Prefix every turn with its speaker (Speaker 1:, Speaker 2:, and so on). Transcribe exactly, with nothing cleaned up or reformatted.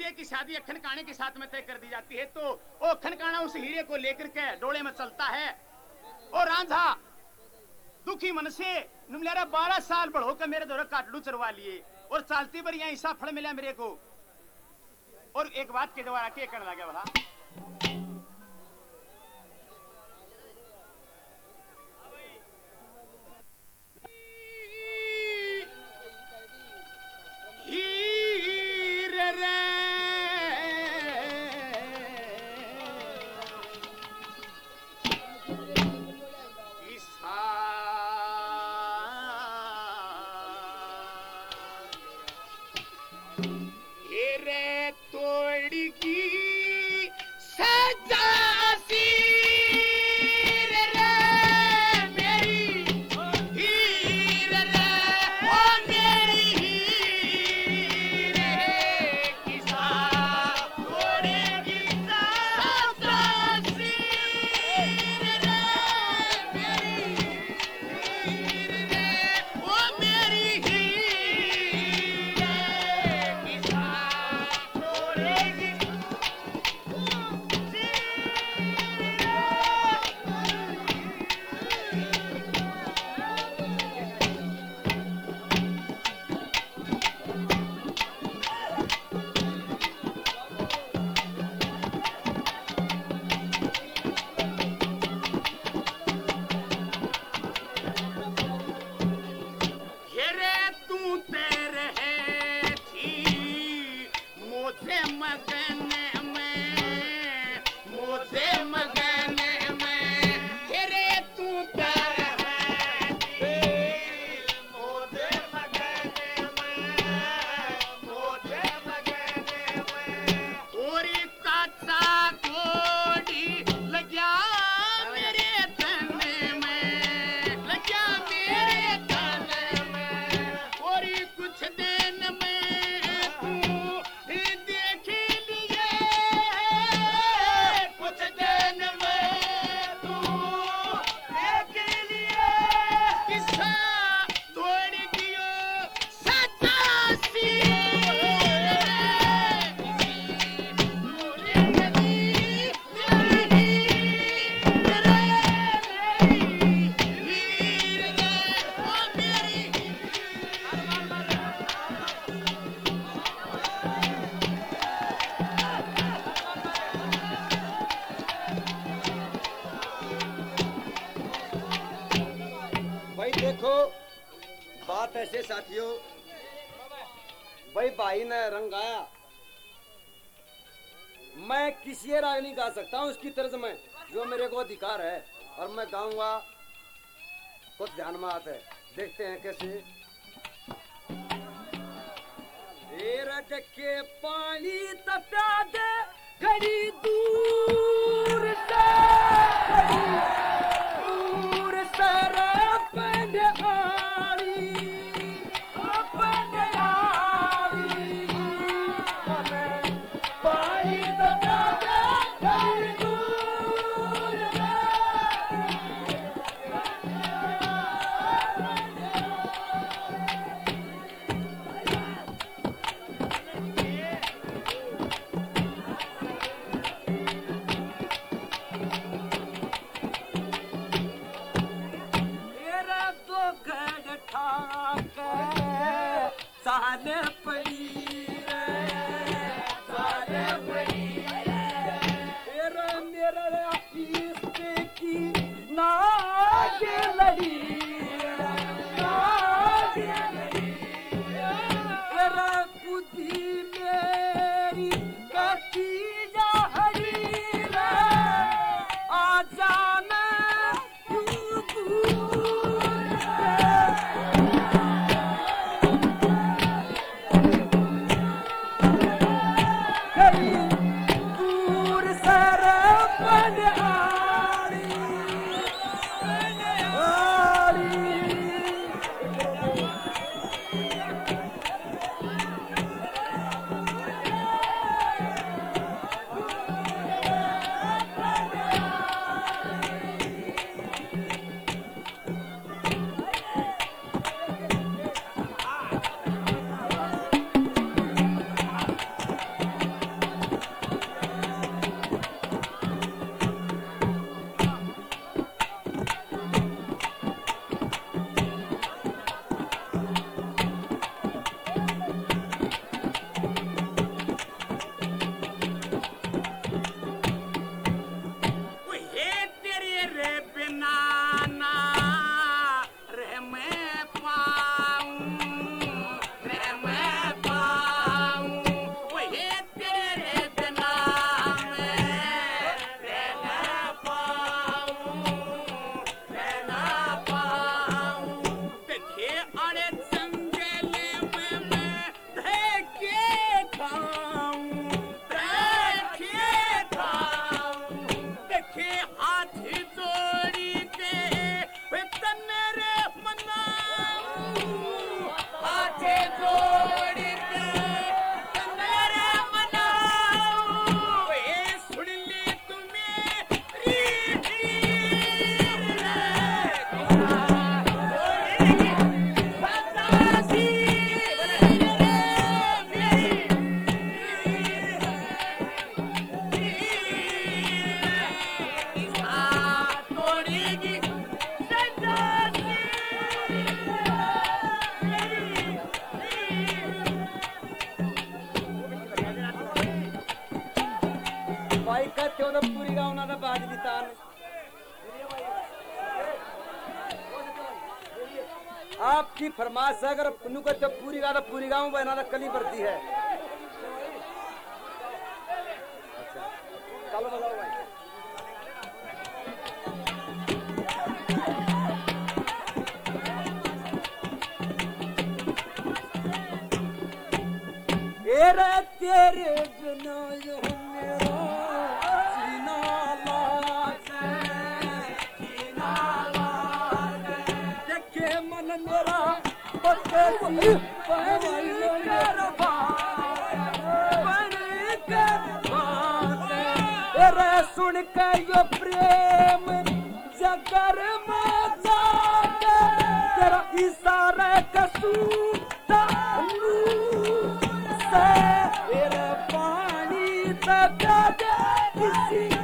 Speaker 1: हीरे की शादी खनकाने के साथ में तय कर दी जाती है तो वो खनकाना उस हीरे को लेकर के डोले में चलता है और रांझा दुखी मन से नुमलेरा बारह साल बढ़ो कर मेरे द्वारा काटलू चरवा लिए और चालती पर यहाँ ऐसा फल मिला मेरे को। और एक बात के द्वारा के करने लगे भला हीरे रे
Speaker 2: ऐसे साथियों भाई भाई ने रंग गाया, मैं किसी राग नहीं गा सकता हूँ उसकी तर्ज में जो मेरे को अधिकार है और मैं गाऊंगा कुछ ध्यान में आता है। देखते हैं कैसे। रट के पानी तपा दे घड़ी दूर से दूर से कहते हो तो पूरी गाँव ना बाज दी तान। आपकी फरमाइश है, अगर पुन्नू कहते हो पूरी गाँव पूरी गाँव बना तो कली बढ़ती है। अच्छा चलो बताओ भाई। तेरे तेरे बिना यो मेरा सीना लागे, सीना लागे, देखे मन मेरा बदसी पहली कर पहली कर तेरे सुन के यो प्रेम जगर में जागे, तेरा इशारा कसूता तेरे पानी तक किसी